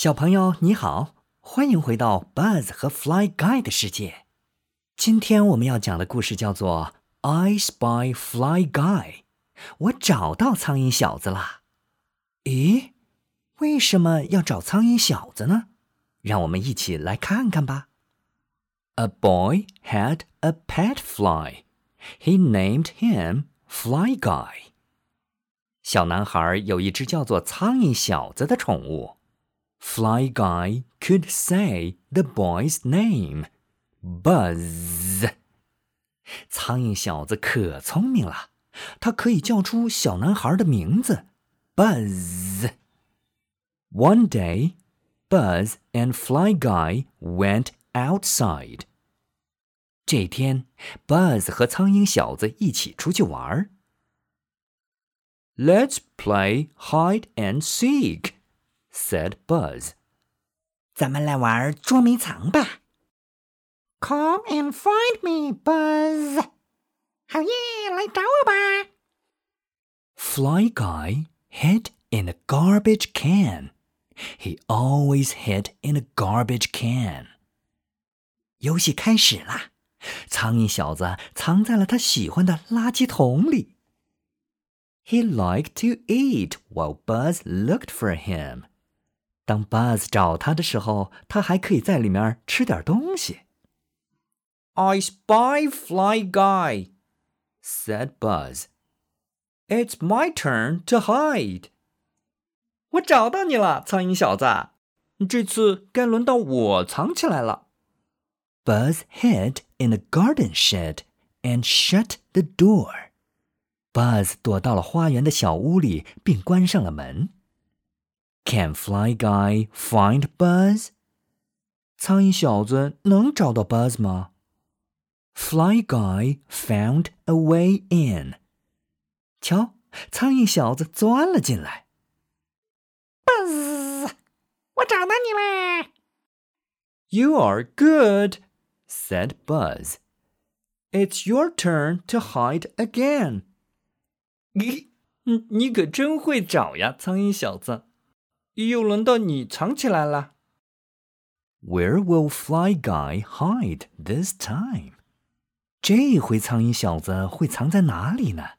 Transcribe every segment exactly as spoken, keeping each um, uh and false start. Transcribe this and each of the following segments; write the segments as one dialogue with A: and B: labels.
A: 小朋友你好，欢迎回到 Buzz 和 Fly Guy 的世界。今天我们要讲的故事叫做 I Spy Fly Guy， 我找到苍蝇小子啦。咦，为什么要找苍蝇小子呢？让我们一起来看看吧。A boy had a pet fly. He named him Fly Guy. 小男孩有一只叫做苍蝇小子的宠物。Fly Guy could say the boy's name, Buzz. 苍蝇小子可聪明了，他可以叫出小男孩的名字 Buzz. One day, Buzz and Fly Guy went outside. 这天 Buzz 和苍蝇小子一起出去玩。Let's play hide and seek, said Buzz.
B: 咱们来玩捉迷藏吧。Come and find me, Buzz. 好耶，来找我吧。
A: Fly Guy hid in a garbage can. He always hid in a garbage can. 游戏开始啦，苍蝇小子藏在了他喜欢的垃圾桶里。He liked to eat while Buzz looked for him. 当 Buzz 找他的时候，他还可以在里面吃点东西。I spy Fly Guy, said Buzz. It's my turn to hide. 我找到你了，苍蝇小子，这次该轮到我藏起来了。Buzz hid in a garden shed and shut the door. Buzz 躲到了花园的小屋里，并关上了门。Can Fly Guy find Buzz? 苍蝇小子能找到 Buzz 吗？ Fly Guy found a way in. 瞧，苍蝇小子钻了进来。
B: Buzz， 我找到你啦。
A: You are good, said Buzz. It's your turn to hide again. 你, 你可真会找呀，苍蝇小子。又轮到你藏起来了。Where will Fly Guy hide this time? 这回苍蝇小子会藏在哪里呢？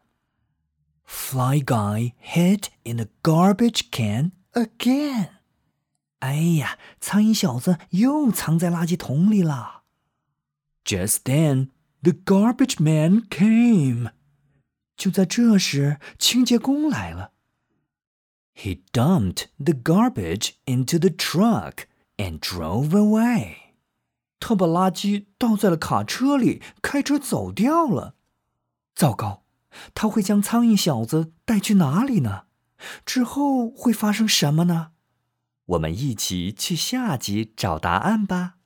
A: Fly Guy hid in a garbage can again. 哎呀，苍蝇小子又藏在垃圾桶里了。Just then, the garbage man came. 就在这时，清洁工来了。He dumped the garbage into the truck and drove away. 他把垃圾倒在了卡车里，开车走掉了。糟糕，他会将苍蝇小子带去哪里呢？之后会发生什么呢？我们一起去下集找答案吧。